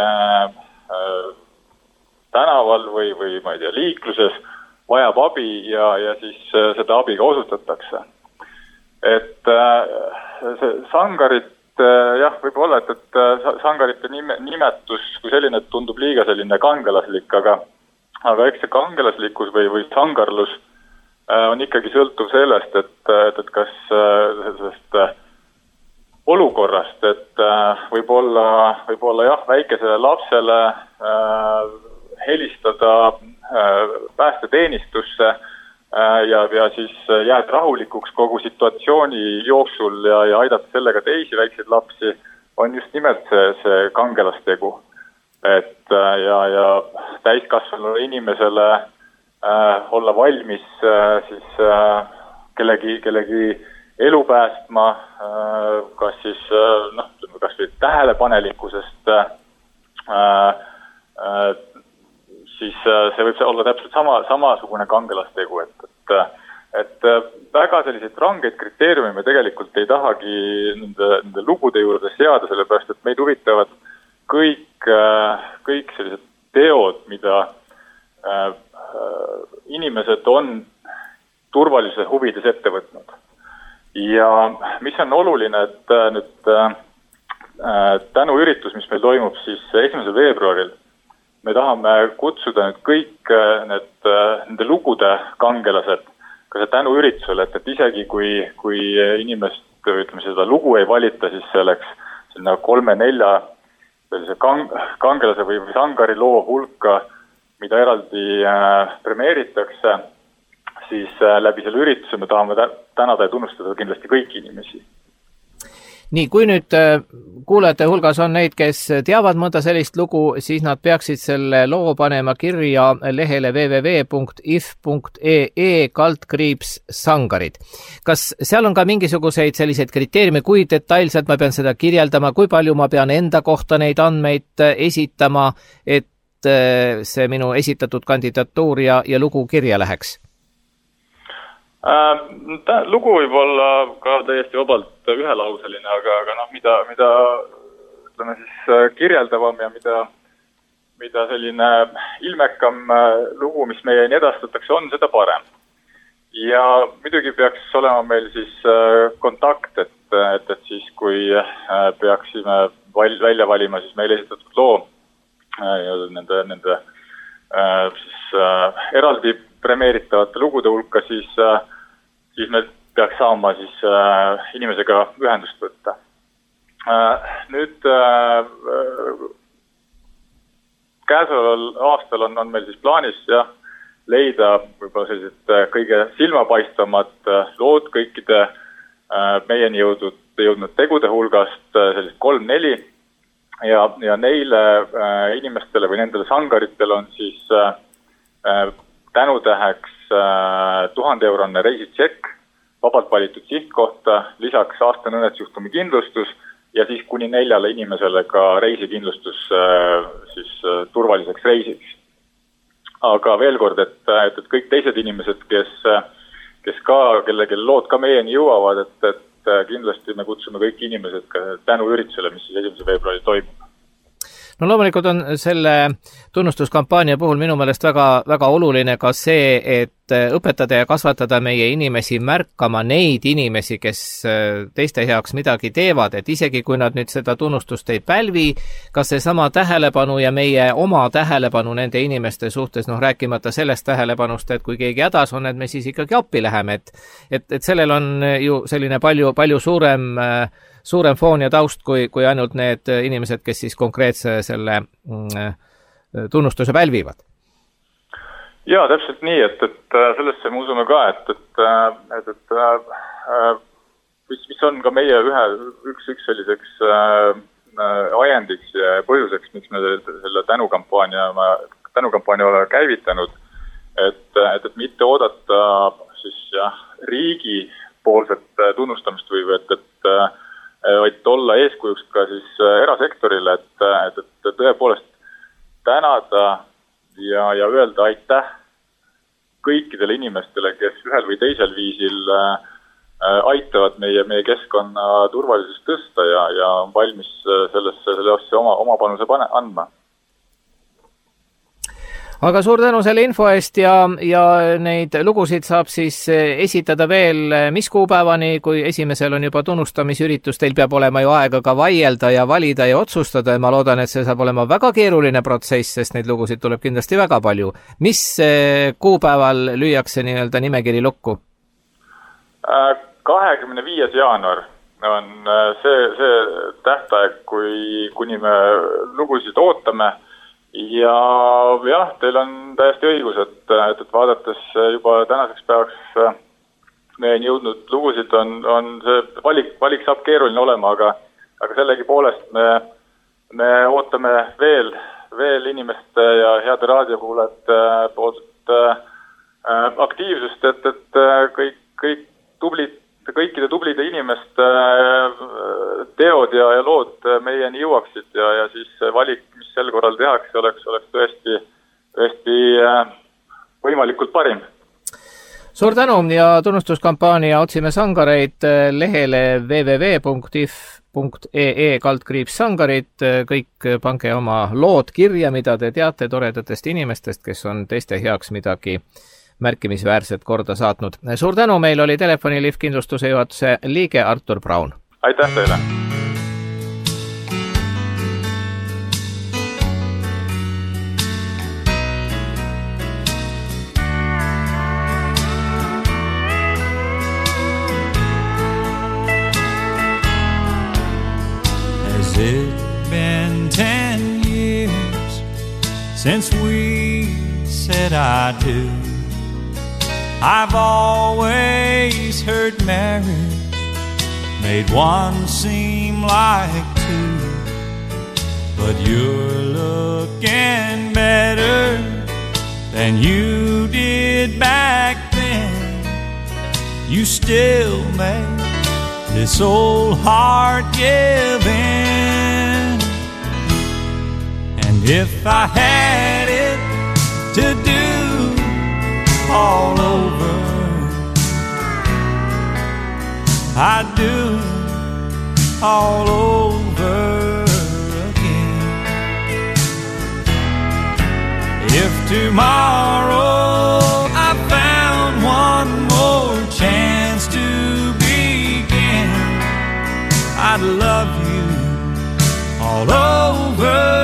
tänaval või ma ei tea, liikluses vajab abi ja siis seda abi ka osutatakse. Et see sangarit, jah, võib olla, et sangarite nimetus kui selline tundub liiga selline kangelaslik, aga eks see kangelaslikkus või sangarlus on ikkagi sõltuv sellest, et kas sellest olukorrast, et võib-olla jah, väikesele lapsele helistada päästeteenistusse ja siis jääd rahulikuks kogu situatsiooni jooksul ja aidata sellega teisi väikseid lapsi, on just nimelt see kangelastegu. Et ja täiskasvanud inimesele olla valmis siis kellegi elu päästma, kas siis kas või tähelepanelikkusest, siis see võib olla täpselt samasugune kangelastegu, et väga selliseid rangeid kriteeriume me tegelikult ei tahagi nende lugude juurde seada, sellepärast et meid huvitavad kõik sellised teod, mida inimesed on turvalisuse huvides ette võtnud. Ja mis on oluline, et nüüd tänuüritus, mis meil toimub siis 1. veebruaril, me tahame kutsuda nüüd kõik nende lugude kangelased ka see tänuüritusele, et isegi kui inimest, ütleme, seda lugu ei valita, siis selleks sinna 3-4 sellise kangelase või sangari loo hulka, mida eraldi premeeritakse, siis läbi selle ürituse me tahame tänada ja tunnustada kindlasti kõiki inimesi. Nii, kui nüüd kuulajate hulgas on neid, kes teavad mõnda sellist lugu, siis nad peaksid selle loo panema kirja lehele www.if.ee/sangarid. Kas seal on ka mingisuguseid selliseid kriteeriume, kui detailselt ma pean seda kirjeldama, kui palju ma pean enda kohta neid andmeid esitama, et see minu esitatud kandidatuur ja lugu kirja läheks? Lugu võib olla ka täiesti vabalt ühelauseline, aga mida ütleme siis kirjeldavam ja mida selline ilmekam lugu, mis meieni edastatakse, on seda parem. Ja muidugi peaks olema meil siis kontakt, et siis kui peaksime välja valima siis meile esitatud loo nende siis eraldi premeeritavate lugude hulka, siis me peaks saama siis inimesega ühendust võtta. Nüüd käesoleval aastal on meil siis plaanis leida võib-olla sellised kõige silmapaistvamad lood kõikide meieni jõudnud tegude hulgast, sellised 3-4 ja neile inimestele või nendele sangaritele on siis tänutäheks 1000-eurone reisitšekk, vabalt valitud sihtkohta, lisaks aastane õnnetusjuhtumi kindlustus ja siis kuni 4 inimesele ka reisikindlustus siis turvaliseks reisiks. Aga veel kord, et kõik teised inimesed, kes ka, kellel lood ka meieni jõuavad, et kindlasti me kutsume kõik inimesed ka tänuüritusele, mis siis 1. veebruaril toimub. No loomulikult on selle tunnustuskampaania puhul minu meelest väga oluline ka see, et õpetada ja kasvatada meie inimesi märkama neid inimesi, kes teiste heaks midagi teevad, et isegi kui nad nüüd seda tunnustust ei pälvi, kas see sama tähelepanu ja meie oma tähelepanu nende inimeste suhtes, rääkimata sellest tähelepanust, et kui keegi hädas on, et me siis ikkagi appi läheme, et sellel on ju selline palju suurem foon ja taust kui ainult need inimesed, kes siis konkreetse selle tunnustuse pälvivad. Jaa, täpselt nii, et sellesse me usume ka, et mis on ka meie üks selliseks ajendiks ja põhjuseks, miks me selle tänukampaania oleme käivitanud, et mitte oodata siis riigi poolset tunnustamist või vaid olla eeskujuks ka siis erasektorile, et tõepoolest tänada ja öelda aitäh kõikidele inimestele, kes ühel või teisel viisil aitavad meie keskkonna turvalisust tõsta ja on valmis sellesse oma panuse andma. Aga suur tänu selle info eest ja neid lugusid saab siis esitada veel mis kuupäevani, kui esimesel on juba tunnustamisüritus, teil peab olema ju aega ka vaielda ja valida ja otsustada ja ma loodan, et see saab olema väga keeruline protsess, sest neid lugusid tuleb kindlasti väga palju. Mis kuupäeval lüüakse nii-öelda nimekiri lukku? 25. jaanuar on see tähtaeg, kuni me lugusid ootame ja jah, teil on täiesti õigus, et vaadates juba tänaseks päevaks meieni jõudnud lugusid on see valik saab keeruline olema, aga sellegi poolest me ootame veel inimeste ja heade raadiokuulajate poolt aktiivsust, et kõikide tublide inimeste teod ja lood meieni jõuaksid ja siis valik, mis sel korral tehakse, oleks tõesti võimalikult parim. Suur tänu ja tunnustuskampaania Otsime sangareid lehele www.if.ee/sangarid. Kõik pange oma lood kirja, mida te teate toredatest inimestest, kes on teiste heaks midagi märkimisväärset korda saatnud. Suur tänu, meil oli Telefonilift kindlustuse juhatuse liige Artur Braun. Aitäh teile! Has it been 10 years since we said I do? I've always heard marriage made one seem like two, but you're looking better than you did back then. You still make this old heart give in, and if I had it to do all over, I'd do it all over again. If tomorrow I found one more chance to begin, I'd love you all over.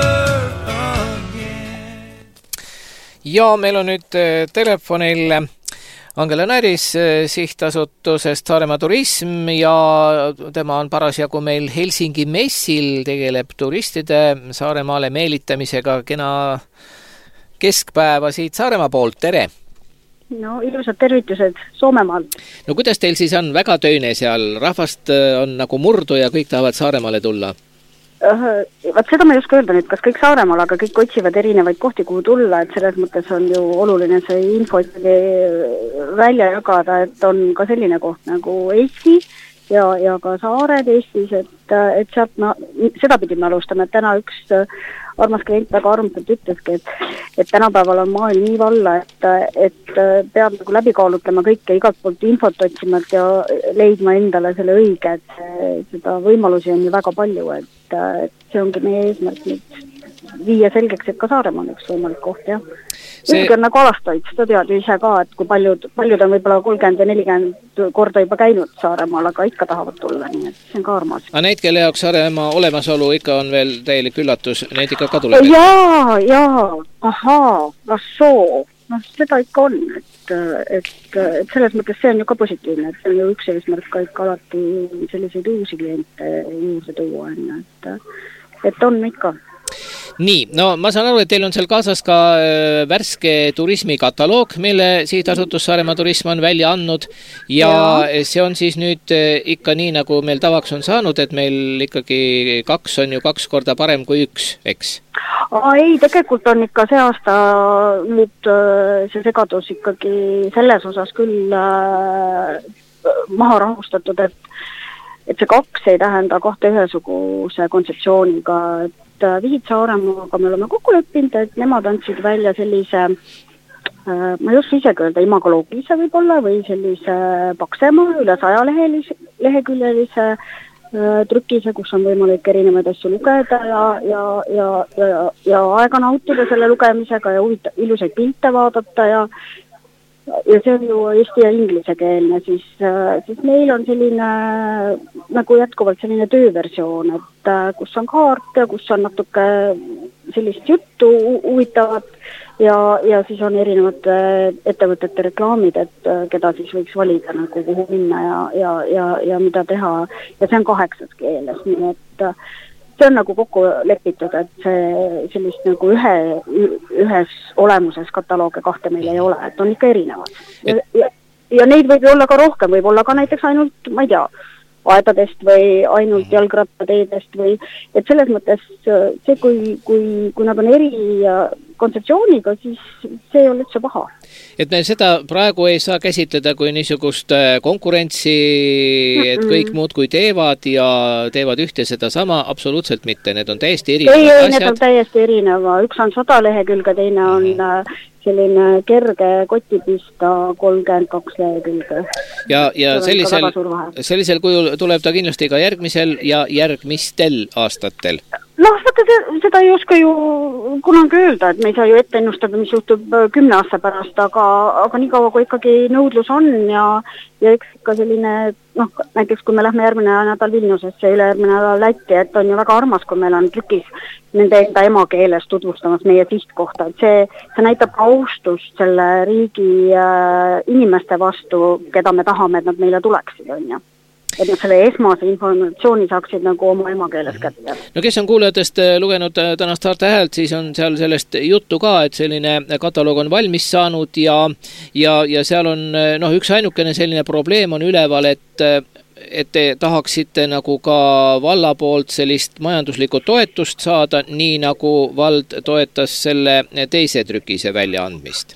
Ja meil on nüüd telefonil Angela Näris sihtasutusest Saaremaa Turism ja tema on parasjagu meil Helsingi messil, tegeleb turistide Saaremaale meelitamisega. Kena keskpäeva siit Saaremaa poolt, tere! No ilusad tervitused Soomemaalt. No kuidas teil siis on? Väga töine seal, rahvast on nagu murdu ja kõik tahavad Saaremaale tulla? Vaat seda ma ei oska öelda nüüd, kas kõik Saaremaal, aga kõik otsivad erinevaid kohti, kuhu tulla, et selles mõttes on ju oluline see info välja jagada, et on ka selline koht nagu Eesti ja ka saared Eestis, et sealt seda pidi me alustame, et täna üks armas klient väga armsalt ütleski, et tänapäeval on maailm nii valla, et peab nagu läbi kaalutlema kõike, igalt poolt infot otsima ja leidma endale selle õige, et seda võimalusi on ju väga palju, et see ongi meie eesmärk nüüd viia selgeks, et ka Saaremaa on üks võimalik koht, jah. Ülgi on nagu alastoid, seda tead ju ise ka, et kui paljud on võib-olla 30 ja 40 korda juba käinud Saaremaal, aga ikka tahavad tulla, nii et see on ka armas. Aga neid, kelle jaoks Saaremaa olemasolu ikka on veel täielik üllatus, neid ikka ka tuleb? Seda ikka on, et selles mõttes see on ju ka positiivne, et see on ju üks eesmärk ka ikka alati selliseid uusi kliente juurde tuua, et on ikka. Nii, no ma saan aru, et teil on seal kaasas ka värske turismikataloog, mille sihtasutus Saaremaa Turism on välja andnud ja see on siis nüüd ikka nii, nagu meil tavaks on saanud, et meil ikkagi 2 on ju 2 korda parem kui 1, eks? Ei, tegelikult on ikka see aasta nüüd see segadus ikkagi selles osas küll maha rahustatud, et see 2 ei tähenda 2 ühesuguse kontseptsiooniga, et Visit Saaremaaga me oleme kokku leppinud, et nemad andsid välja sellise ma ei oska isegi öelda, imagoloogilise võib-olla või sellise paksema, üle 100 leheküljelise trükise, kus on võimalik erinevaid asju lugeda ja aega nautida selle lugemisega ja ilusaid pilte vaadata ja see on ju eesti ja inglisekeelne, siis meil on selline nagu jätkuvalt selline tööversioon, et kus on kaart ja kus on natuke sellist juttu huvitavat ja siis on erinevad ettevõtete reklaamid, et keda siis võiks valida nagu kuhu minna ja mida teha ja see on 8 keeles, nii et see on nagu kokku lepitud, et see sellist nagu ühes olemuses kataloogia 2 meil ei ole, et on ikka erinevad. Ja neid võib olla ka rohkem, võib olla ka näiteks ainult, ma ei tea, aedadest või ainult jalgrattateedest või, et selles mõttes see, kui nad on eri kontseptsiooniga, siis see ei ole üldse paha. Et me seda praegu ei saa käsitleda kui niisugust konkurentsi, et kõik muud kui teevad ja teevad ühte seda sama, absoluutselt mitte, need on täiesti erinevad asjad. Need on täiesti erineva, üks on 100 lehekülge, teine on selline kerge kotipista 32 lehekülge. Ja sellisel kujul tuleb ta kindlasti ka järgmisel ja järgmistel aastatel. Vaata, seda ei oska ju kunagi öelda, et me ei saa ju ette ennustada, mis juhtub 10 aasta pärast, aga nii kaua, kui ikkagi nõudlus on ja eks ikka selline, näiteks kui me lähme järgmine nädal Vilniusesse, ülejärgmine nädal Lätti, et on ju väga armas, kui meil on trükis nende enda emakeeles tutvustamas meie sihtkohta, et see näitab austust selle riigi inimeste vastu, keda me tahame, et nad meile tuleksid, on ju. Et nad selle esmase informatsiooni saaksid nagu oma emakeeles kätte. No kes on kuulajatest lugenud tänast Saarte Häält, siis on seal sellest juttu ka, et selline kataloog on valmis saanud ja seal on üks ainukene selline probleem on üleval, et te tahaksite nagu ka valla poolt sellist majanduslikku toetust saada, nii nagu vald toetas selle teise trükise väljaandmist.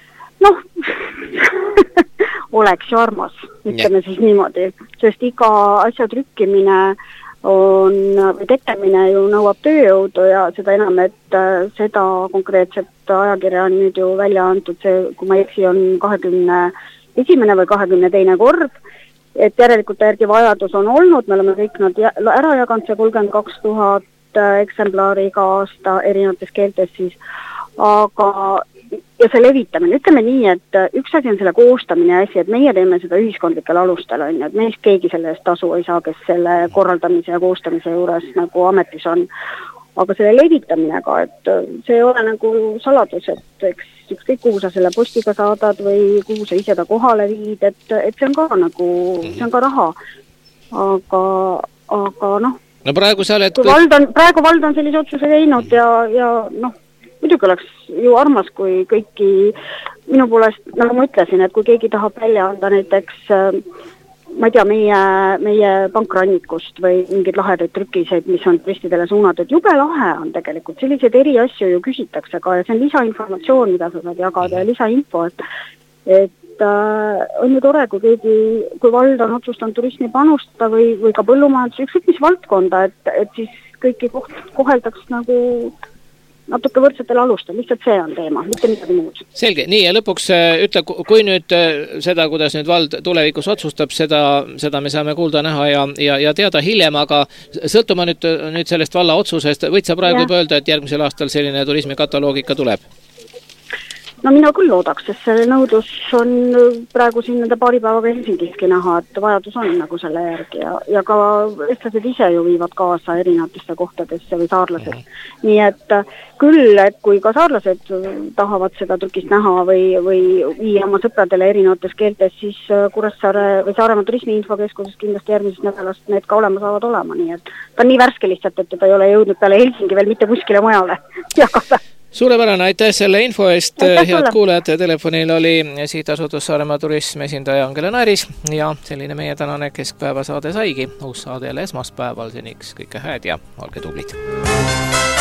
Oleks ju armas, ütleme siis niimoodi, sest iga asja trükkimine või tegemine ju nõuab tööjõudu ja seda enam, et seda konkreetset ajakirja on nüüd ju välja antud, see, kui ma ei eksi, on 21. või 22. kord, et järelikult järgi vajadus on olnud, me oleme kõik nad ära jaganud, see 32 000 eksemplari iga aasta erinevates keeltes siis, aga ja see levitamine, ütleme nii, et üks asi on selle koostamine ja asi, et meie teeme seda ühiskondlikel alustel, on ju, et meist keegi selle eest tasu ei saa, kes selle korraldamise ja koostamise juures nagu ametis on. Aga selle levitamine ka, et see ei ole nagu saladus, et eks ükskõik kuhu sa selle postiga saadad või kuhu sa ise ta kohale viid, et see on ka nagu, see on ka raha. Aga praegu sa oled... Praegu vald on sellise otsuse teinud ja muidugi oleks ju armas, kui kõiki minu poolest, nagu ma ütlesin, et kui keegi tahab välja anda näiteks, ma ei tea, meie pankrannikust või mingid lahedaid trükiseid, mis on turistidele suunatud, jube lahe on tegelikult, selliseid eri asju ju küsitakse ka ja see on lisainformatsioon, mida sa saad jagada ja lisainfo, et on ju tore, kui vald on otsustanud turismi panustada või ka põllumajandus, ükskõik mis valdkonda, et siis kõiki koheldaks nagu natuke võrdsetel alustel, lihtsalt see on teema, mitte midagi muud. Selge, nii ja lõpuks ütle, kui nüüd seda, kuidas nüüd vald tulevikus otsustab, seda me saame kuulda, näha ja teada hiljem, aga sõltuma nüüd sellest valla otsusest, võid sa praegu öelda, et järgmisel aastal selline turismikataloog ikka tuleb? No mina küll loodaks, sest see nõudlus on praegu siin nende paari päevaga Helsingiski näha, et vajadus on nagu selle järgi ja ka eestlased ise ju viivad kaasa erinevatesse kohtadesse või saarlased. Nii et küll, et kui ka saarlased tahavad seda trükist näha või viia oma sõpradele erinevates keeltes, siis Kuressaare või Saaremaa turismiinfokeskuses kindlasti järgmisest nädalast need ka olema saavad olema, nii et ta on nii värske lihtsalt, et ta ei ole jõudnud peale Helsingi veel mitte kuskile mujale jagada. Suurepärane, aitäh selle info eest, head kuulajad, telefonil oli Sihtasutus Saaremaa turism esindaja Angela Nairis ja selline meie tänane keskpäeva saade saigi, uus saade jälle esmaspäeval, seniks kõike hääd ja olge tublid!